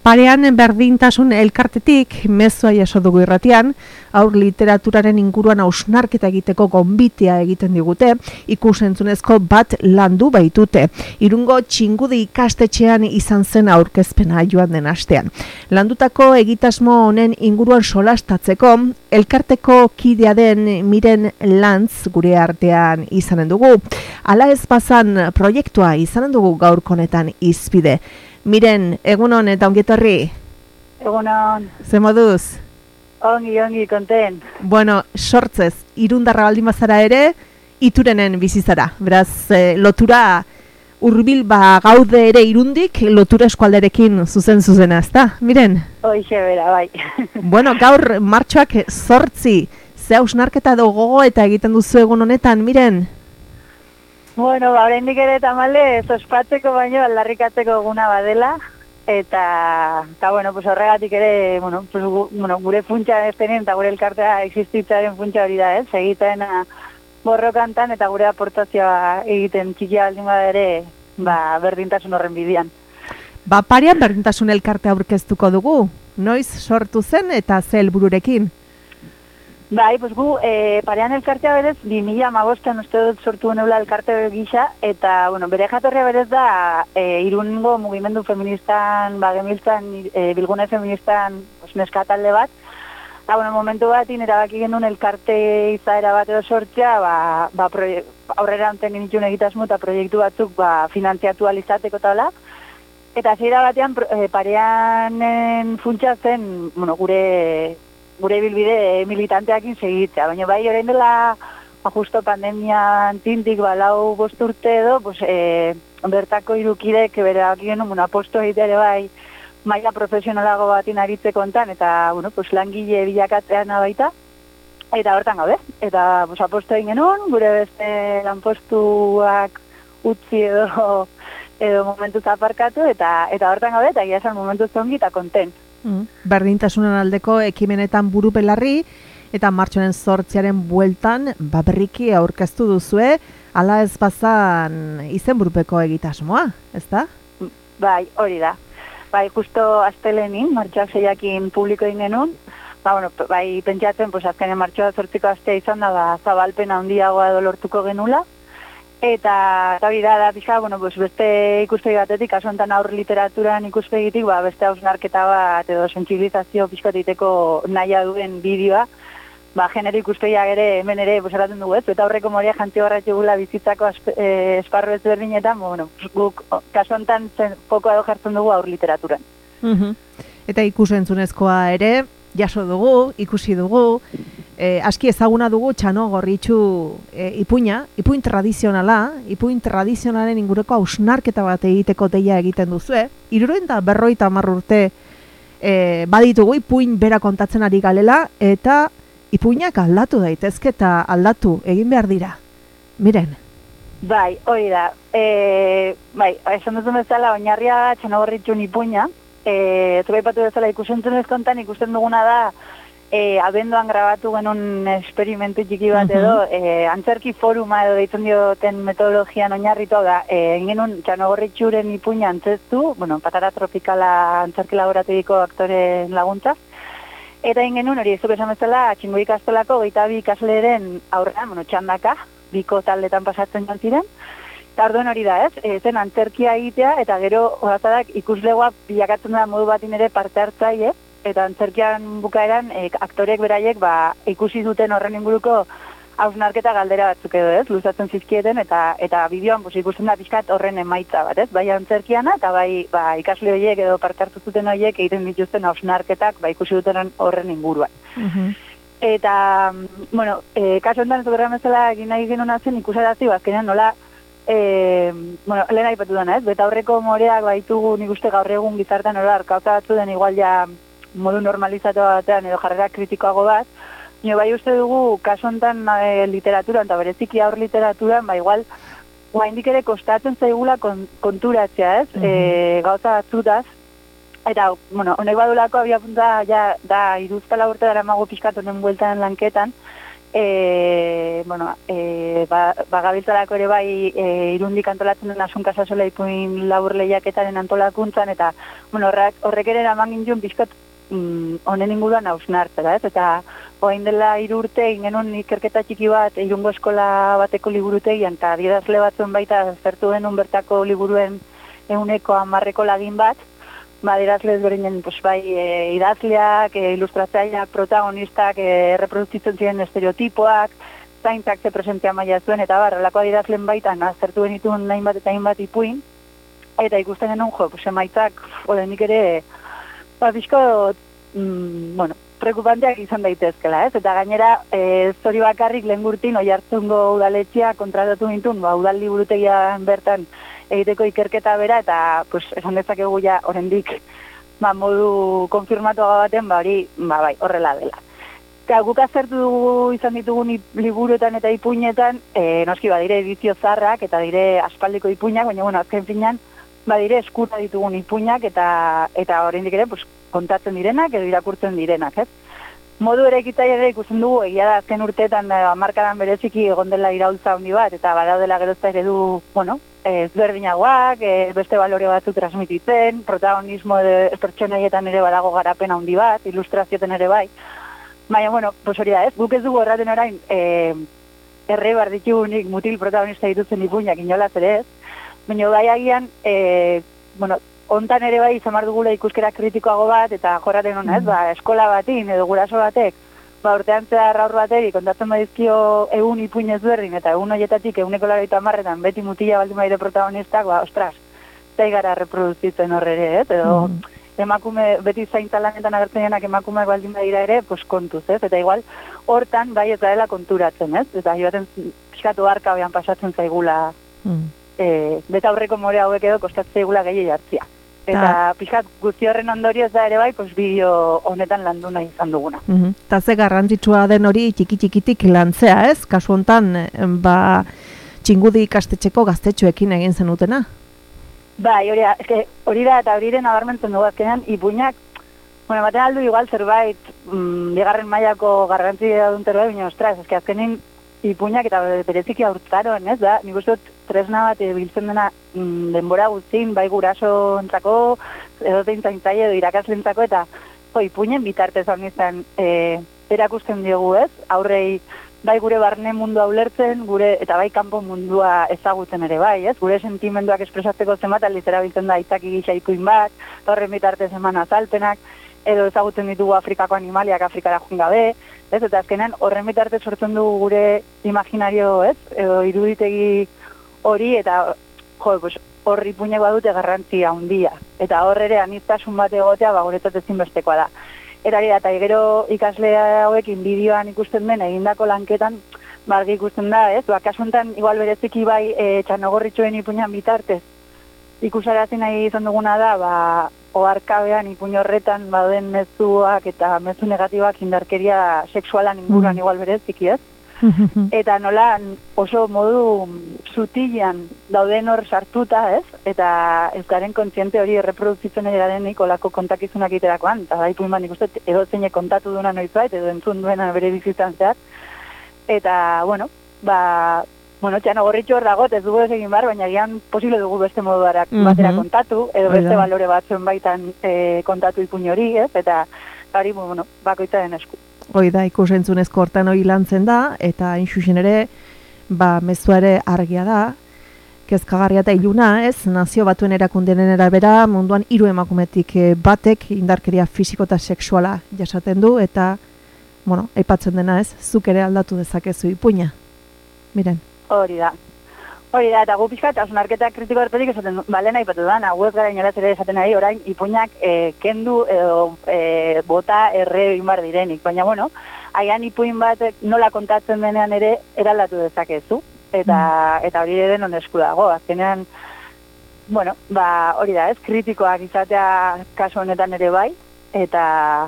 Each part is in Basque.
Parean berdintasun elkartetik mezua jaso dugu irratian, haur literaturaren inguruan hausnarketa egiteko gonbitea egiten digute, ikusentzunezko bat landu baitute. Irungo Txingudi ikastetxean izan zen aurkezpena joan den astean. Landutako egitasmo honen inguruan solastatzeko, elkarteko kidea den Miren Lantz gure artean izanen dugu. Hala ez bazan proiektua izanen dugu gaurko honetan hizpide. Miren, egunon eta ongietorri? Egunon. Ze moduz? Ongi, konten. Bueno, sortzez, irundarra baldin bazara ere, iturenen bizizara. Beraz, lotura hurbil gaude ere irundik, lotura eskualderekin zuzena, ezta? Miren? Hoixe bera, bai. Bueno, gaur martxoak 8, ze hausnarketa edo gogo eta egiten duzu egun honetan, Miren? Bueno, oraindik ere tamale, ospatzeko baino aldarrikatzeko eguna badela, eta bueno, pues horregatik ere, gure funtsa eztenen eta gure elkartea existitzaren funtsa hori da, egiten borrokantan eta gure aportazioa egiten txikia baldin bada ere, berdintasun horren bidean. Parean berdintasun elkartea aurkeztuko dugu, noiz sortu zen eta ze helbururekin? Bai, pues gu, parean elkartea berez, 2015 uste dut sortu neula elkarte gisa, eta, bere jatorria berez da, Irungo mugimendu feministan, gemiltzan, bilgune feministan, neska talde bat, momentu bat, erabaki genuen elkarte izaera bat edo sortzea, aurrera onten genitxun egitasmo eta proiektu batzuk, finantziatu alizateko taula, eta zira batean, pareanen funtsa zen, gure bilbide militanteakin segitzea, baina bai orain dela justo pandemian tintik 4-5 urte edo, bertako irukidek berak genuen aposto egitea ere bai maila profesionalago batin aritze kontan, eta langile bilakatzean baita, eta hortan gaude, eta aposto egin genuen, gure beste lanpostuak utzi edo momentu zaparkatu, eta hortan gaude, eta gira esan momentu zongi eta konten. Berdintasunen aldeko ekimenetan buru belarri eta martxoaren 8 bueltan berriki aurkeztu duzue, hala ez bazan izenburupeko egitasmoa, ezta? Bai, hori da. Bai, justo astelenin, martxoak 6 publiko egin genuen, pentsatzen, azkenean martxoa 8ko astea izan da, zabalpen handiagoa edo lortuko genula, eta hori da, beste ikuspegi batetik, kasu honetan aur literaturan ikuspegitik, beste hausnarketa bat edo sentsibilizazio pixkotiteko nahia duen bideoa, genero ikuspegiak ere, hemen ere, eraten dugu ez, eta aurreko moria jantzi barratxe gula bizitzako esparru ezberdinetan, guk kasu honetan poko edo jartzen dugu aur literaturan. Eta ikusentzunezkoa ere, jaso dugu, ikusi dugu, aski ezaguna dugu Txano Gorritxu ipuin tradizionalen ingureko hausnarketa bat egiteko deia egiten duzue. 50 urte baditugu ipuin bera kontatzen ari galela, eta ipuinak aldatu daitezke eta aldatu egin behar dira. Miren? Bai, hori da. Esan duzun bezala, oinarria Txano Gorritxun ipuina. Zuka ipatu bezala ikusentzunez kontan ikusten duguna da, abenduan grabatu genuen esperimentu txiki bat edo, antzerki foruma edo deitzen dioten metodologian oinarritu da, genuen Txano Gorritxuren ipuina antzeztu, Patara Tropikala antzerki laborategiko aktoren laguntza, eta genuen hori ezuk esan bezala, Txingudi ikastolako 22 ikasleren aurrean, txandaka, biko taldetan pasatzen joan ziren, eta orduen hori da zen antzerkia egitea, eta gero horazadak ikuslegoa bilakatzen da modu batin ere parte hartzaile, eta antzerkian bukaeran aktorek beraiek ikusi duten horren inguruko hausnarketa galdera batzuk edo luzatzen zizkieten, eta bideoan ikusten da pixkat horren emaitza bat, bai antzerkiana, eta bai ikasle horiek edo parte hartu zuten horiek egiten dituzten hausnarketak ikusi duten horren inguruan. Eta, kaso enten ez dugu bezala egin nahi genuen zen ikusarazi, azkenean nola, lehen aipatu dena, beta horreko moreak baitugu nik uste gaur egun gizartan arkauza batzu den igual ja modu normalizatu batean edo jarrera kritikoago bat, bai uste dugu kasu honetan literaturan eta bereziki aur literaturan, igual oraindik ere kostatzen zaigula konturatzea, gauza batzutaz, eta, honek badulako abia punta da 3-4 urte daramago pixkat honen bueltan lanketan, Gabiltzarako ere bai Irundik antolatzen den Asun Kasasola ipuin labur lehiaketaren antolakuntzan, eta horrek ere eraman ginen bizkot honen inguruan hausnartzera, ez? Eta orain dela 3 urte egin genuen ikerketa txiki bat Irungo eskola bateko liburutegian, eta adierazle batzuen baita zertu genuen bertako liburuen 10% lagin bat, adierazle ezberdinen idazleak, ilustratzaileak, protagonistak, erreproduzitzen ziren estereotipoak, zaintzak ze presentzia maila zuen, eta horrelako adierazleen baitan aztertu genituen hainbat eta hainbat ipuin, eta ikusten genuen emaitzak nik ere bizko prekupanteak izan daitezkela, ez? Eta gainera, zori bakarrik lehen gurtin Oiartzungo udaletxea kontratatu gintun, udal liburutegian bertan egiteko ikerketa bera, eta esan dezakegu ja oraindik modu konfirmatu baten, bai, horrela dela. Eta guk aztertu izan ditugun liburuetan eta ipuinetan, noski badire edizio zarrak eta dire aspaldiko ipuinak, baina azken finean badire eskura ditugun ipuinak eta oraindik ere kontatzen direnak edo irakurtzen direnak, ez? Modu ere ekitzaile ikusten dugu, egia da azken urteetan hamarkadan bereziki egon dela iraultza handi bat, eta badaudela gerozta eredu, ezberdinagoak, beste balore batzu transmititzen, protagonismo pertsonaietan ere badago garapen handi bat, ilustrazioetan ere bai. Baina, hori da ez, guk ez dugu erraten orain, erre ditugunik mutil protagonista ditutzen ipuinak inolaz ere ez, baina bai agian, hontan ere bai izan behar dugula ikuskera kritikoago bat, eta jorraten hona ez, eskola batin edo guraso batek, urtean zehar aur bateri kontatzen badizkio 100 ipuin ezberdin, eta 1 horietatik 190 beti mutila baldin baide protagonistak, ostras, zaigara reproduzitzen horre ez, edo emakume, beti zaintza lanetan agertzen denak emakumeak baldin badira ere, kontuz ez, eta igual, hortan bai ez dela konturatzen ez, eta joaten pixkatu arkabean pasatzen zaigula, beta aurreko more hauek edo kostatzen zaigula gehi jartzia. Eta pixkat guzti horren ondorioz da ere bai, bideo honetan landu nahi izan duguna. Eta ze garrantzitsua den hori txiki-txikitik lantzea, ez? Kasu hontan, Txingudi ikastetxeko gaztetxoekin egin zenutena? Bai, hori da, eta hori den abarmentzen dugu azkenean, ipuinak, baten aldu igual zerbait, bigarren mailako garrantzia duen zerbait, baina ostras, azkenean ipuinak eta bereziki haurtzaroan, ez da? Nik uste dut tresna bat biltzen dena denbora guztin, bai guraso entzako, edozein zaintzaile edo irakaslentzako, eta ipuinen bitartez hon izan erakusten diogu, ez? Aurrei bai gure barne mundua ulertzen, eta bai kanpo mundua ezagutzen ere bai, ez? Gure sentimenduak espresatzeko zenbat aldiz erabiltzen da aitzaki gisa ipuin bat, horren bitartez eman azalpenak, edo ezagutzen ditugu Afrikako animaliak Afrikara joan gabe, ez? Eta azkenean horren bitartez sortzen dugu gure imaginario, ez? Edo iruditegi hori, eta horri ipuinek badute garrantzia handia. Eta hor ere aniztasun bat egotea, guretzat ezinbestekoa da. Eta gero ikasle hauekin bideoan ikusten den, egindako lanketan, argi ikusten da, ez? Kasuntan, igual bereziki bai, Txanogorritxoen ipuinan bitartez, ikusarazi nahi izan duguna da, oharkabean ipuin horretan baden mezuak eta mezu negatiboak indarkeria sexualan inguruan igual bereziki, ez? Eta nola oso modu zutilean dauden hor sartuta, ez? Eta ez garen kontziente hori erreproduzitzen eradenik olako kontakizunak iterakoan, eta da ipuin bat nik uste edo zeinek kontatu duena noizbait, edo entzun duena bere bizitzan zehar. Eta, Txanogorritxo hor dagot, ez dugu ez egin bar, baina gian posible dugu beste modu batera kontatu, edo beste balore batzuen baitan kontatu ipuin hori, ez? Eta hori, bakoitzaren esku. Hoi da, ikusentzunezko hortan hori lantzen da, eta inxusen ere, mezua ere argia da, kezkagarria eta iluna, ez? Nazio Batuen erakundeen arabera munduan 3 emakumetik batek indarkeria fisiko eta sexuala jasaten du, eta, aipatzen dena, ez? Zuk ere aldatu dezakezu ipuina. Miren. Hori da, eta gu pixka eta hausnarketa kritiko horretik esaten balen aipatu da, gu ez gara inoraz ere esaten ari, orain ipuinak kendu edo bota erre egin bar direnik, baina haian ipuin bat nola kontatzen denean ere eraldatu dezakezu, eta hori ere denon esku dago, azkenean, hori da, ez, kritikoak izatea kasu honetan ere bai, eta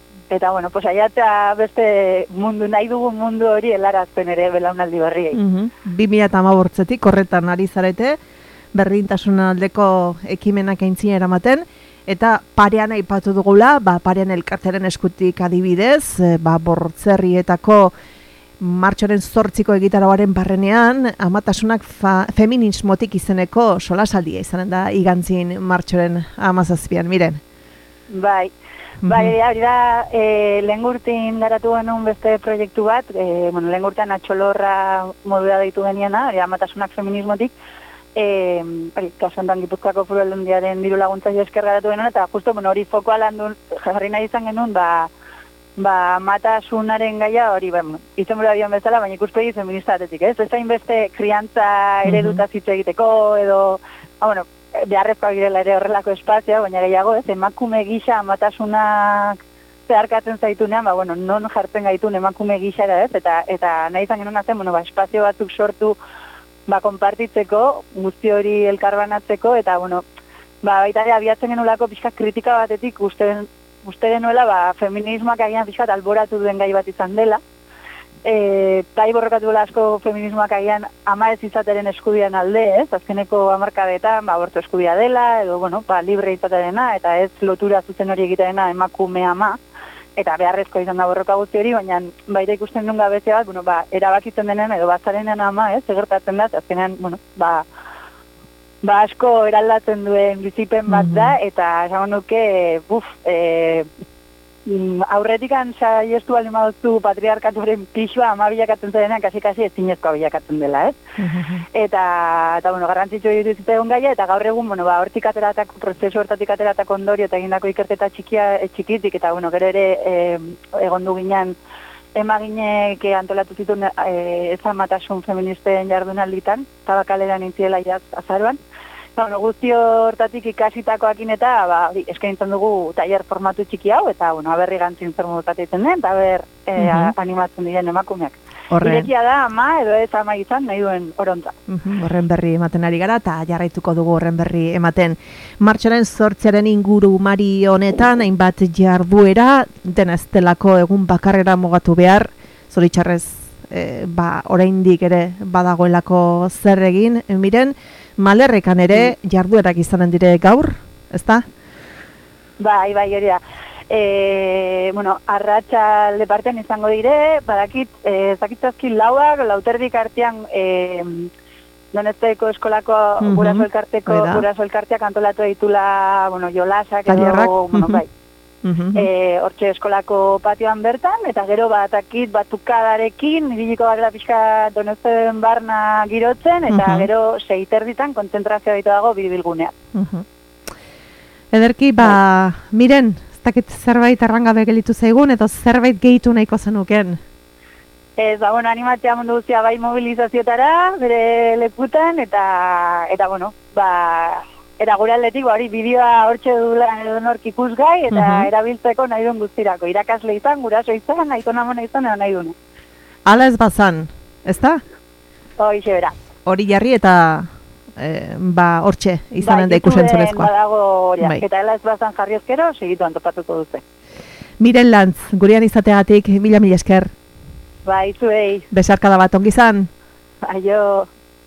aiatzea beste mundu, nahi dugun mundu hori helarazten ere belaunaldi berriei. 2018-tik horretan ari zarete, berdintasun aldeko ekimenak aintzina eramaten, eta parean aipatu dugula, parean elkartearen eskutik adibidez, Bortzerrietako martxoaren 8ko egitaroaren barrenean, amatasunak feminismotik izeneko solasaldia izanen da igantzin martxoaren 17an, Miren. Bai, hori da, lehen gurtin garatu genuen beste proiektu bat, lehen gurtean atxolorra modura deitu geniena, amatasunak feminismotik, kasu enten Gipuzkoako Foru Aldundiaren diru laguntza esker garatu genuen, eta justo hori fokoa landu jarri nahi izan genuen, matasunaren gaia hori, izenbura dion bezala, baina ikuspegi feminista batetik, ez? Ez hainbeste kriantza ereduta hitz egiteko, edo, beharrezkoak girela ere horrelako espazioa, baina gehiago, ez? Emakume gisa matasunak zeharkatzen zaitunean, non jartzen gaitun emakume gisara, ez? Eta nahi izan genuen zen, espazio batzuk sortu, konpartitzeko, guzti hori elkarbanatzeko, eta, baita ere abiatzen genulako pixka kritika batetik uste genuela, feminismoak agian pixkat alboratu duen gai bat izan dela. Bai borrokatu dela asko feminismoak agian ama ez izateren eskubian alde, ez? Azkeneko hamarkadetan, abortu eskubia dela, edo, libre izaterena, eta ez lotura zuzen hori egitearena emakume ama, eta beharrezko izan da borroka guzti hori, baina baita ikusten duen gabezia bat, erabakitzen denen edo batzarenen ama, ez? Egertatzen da, azkenean, asko eraldatzen duen bizipen bat da, eta esan nuke, aurretikan saiestu baldin baduzu patriarkatuaren pixua ama bilakatzen zenean, kasi ezinezkoa bilakatzen dela, ez? Eta garrantzitsua iruditu zitzaigun gaia, eta gaur egun, hortik ateratak, prozesu hortatik ateratak ondorio eta egindako ikerketa txikitik, eta gero ere egondu ginen emaginek antolatu zituen ezamatasun feministen jardunalditan, tabakalera nintziela azaroan. Guzti hortatik ikasitakoakin eta eskaintzen dugu tailer formatu txiki hau, eta aberri gantzin zer modutatik den, eta animatzen diren emakumeak. Irekia da ama edo ez ama izan nahi duen oronta. Horren berri ematen ari gara, eta jarraituko dugu horren berri ematen. Martxoaren 8aren inguru mari honetan, hainbat jarduera, dena ez delako egun bakarrera mugatu behar, zoritxarrez, oraindik ere badagoelako zer egin, Miren, Malerrekan ere jarduerak izanen dire gaur, ezta? Bai, hori da. Arratsalde partean izango dire, badakit, zakitzazki lauak, lauterdik artean, Doneteko eskolako guraso elkarteak antolatu ditula, jolasak edo, bai. Hortxe eskolako patioan bertan, eta gero batakit batukadarekin, ibiliko gara pixka Donesten barna girotzen, eta gero 6:30 kontzentrazioa ditu dago biribilgunean. Ederki, Miren, ez dakit zerbait arrangabe gelitu zaigun, edo zerbait gehitu nahiko zenuken? Ez, animatzea mundu guztia bai mobilizazioetara, bere lekutan, eta eta gure aldetik, hori bideoa hortxe dula edonork ikusgai, eta erabiltzeko nahi duen guztirako. Irakasle izan, guraso izan, aitonamona izan, edo nahi duen. Hala ez bazan, ez da? Hoxe bera. Hori jarri eta hortxe izanen da ikusentzunezkoa. Badago hori, eta hala ez bazan jarri ezkero, segitu antopatuko dute. Miren Lantz, gurean izateagatik, mila esker. Bai, zuei. Besarkada bat, ongi zan? Aio.